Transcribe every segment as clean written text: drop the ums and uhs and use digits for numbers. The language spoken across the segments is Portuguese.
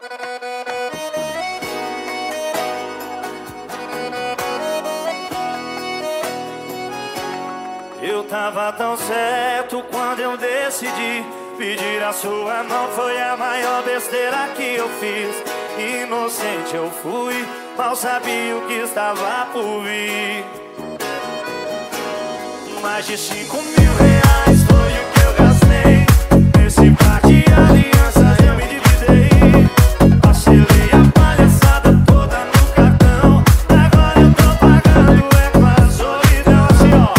Eu tava tão certo quando eu decidi pedir a sua mão. Foi a maior besteira que eu fiz. Inocente eu fui, mal sabia o que estava por vir. Mais de 5 mil reais foi o que eu gastei. Nesse par de alianças eu me dividei. Parcelei a palhaçada toda no cartão. Agora eu tô pagando com a solidão, assim ó.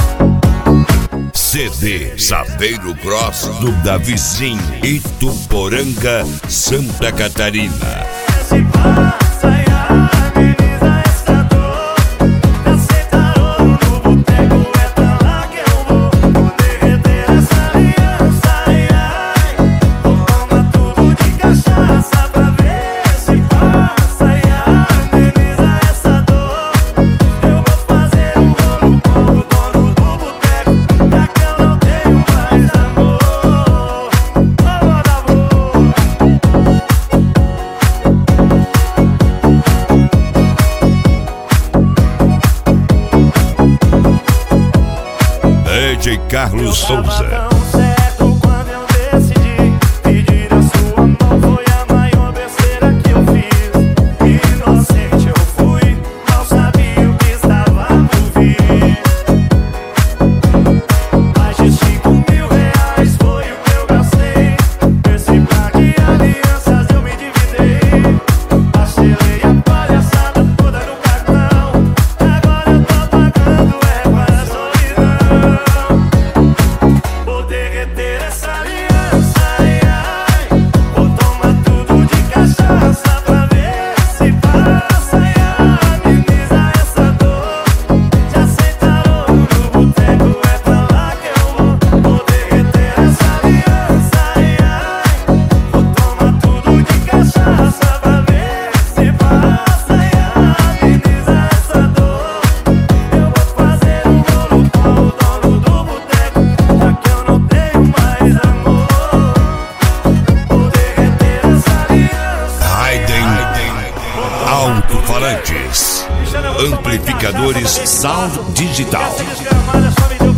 CD Saveiro Cross do Davizinho, Ituporanga, Santa Catarina. Se passa e ameniza essa dor. Aceitaram no boteco, é pra lá que eu vou. Vou derreter essa aliança, ai, ai. Vou tomar tudo de cachaça pra ver se passa e ameniza essa dor. Eu vou fazer um rolo com o dono do boteco, já que eu não tenho mais amor. DJ Carlos Souza. Quando eu decidi pedir a sua mão, foi a maior besteira que eu fiz. Inocente eu fui, mal sabia o que estava por vir. Mais de 5 mil reais foi o que eu gastei. Nesse par de alianças eu me dividei. Parcelei a palhaçada toda no cartão. Agora eu tô pagando com a solidão. Vou derreter essa aliança, ai, ai. Vou tomar tudo de cachaça pra ver se passa e ameniza essa dor. Já aceitaram no boteco, é pra lá que eu vou. Vou derreter essa aliança, ai, ai. Vou tomar tudo de cachaça pra ver se passa e ameniza essa dor. Eu vou fazer um rolo com o dono do boteco, já que eu não tenho mais amor. Vou derreter essa aliança. Raiden Alto-falantes, amplificadores Sound Digital. Desgramada só me deu